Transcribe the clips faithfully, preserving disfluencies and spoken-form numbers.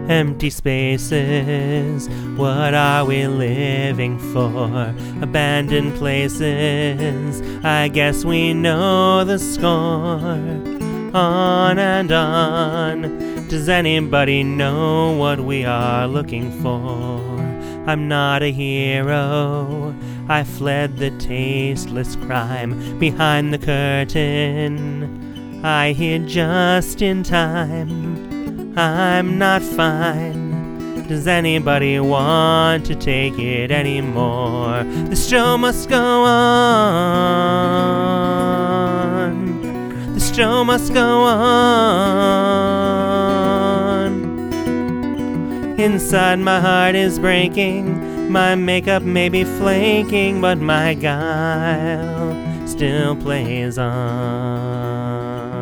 Empty spaces, what are we living for? Abandoned places, I guess we know the score. On and on, does anybody know what we are looking for? I'm not a hero, I fled the tasteless crime behind the curtain. I hid just in time, I'm not fine. Does anybody want to take it anymore? The show must go on. The show must go on. Inside my heart is breaking, my makeup may be flaking, but my guile still plays on.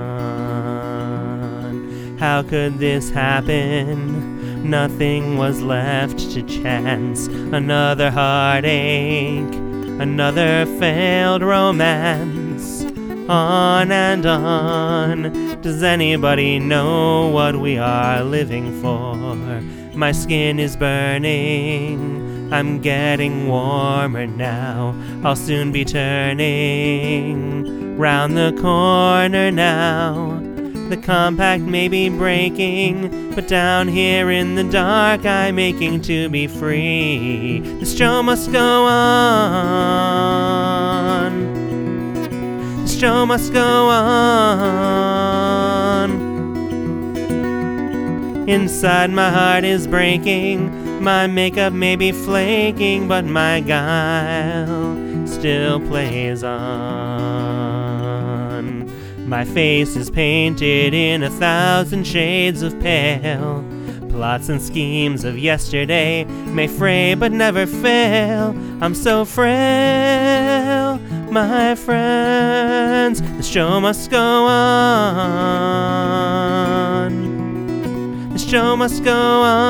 How could this happen? Nothing was left to chance. Another heartache, another failed romance. On and on, does anybody know what we are living for? My skin is burning, I'm getting warmer now. I'll soon be turning round the corner now. The compact may be breaking, but down here in the dark I'm aching to be free. The show must go on. The show must go on. Inside my heart is breaking, my makeup may be flaking, but my guile still plays on. My face is painted in a thousand shades of pale. Plots and schemes of yesterday may fray but never fail. I'm so frail, my friends. The show must go on. The show must go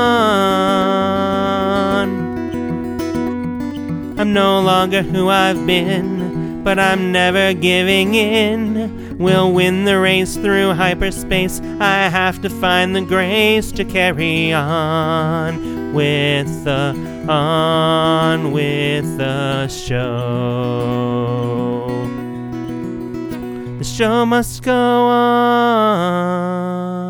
on. I'm no longer who I've been, but I'm never giving in. We'll win the race through hyperspace. I have to find the grace to carry on with the, on with the show. The show must go on.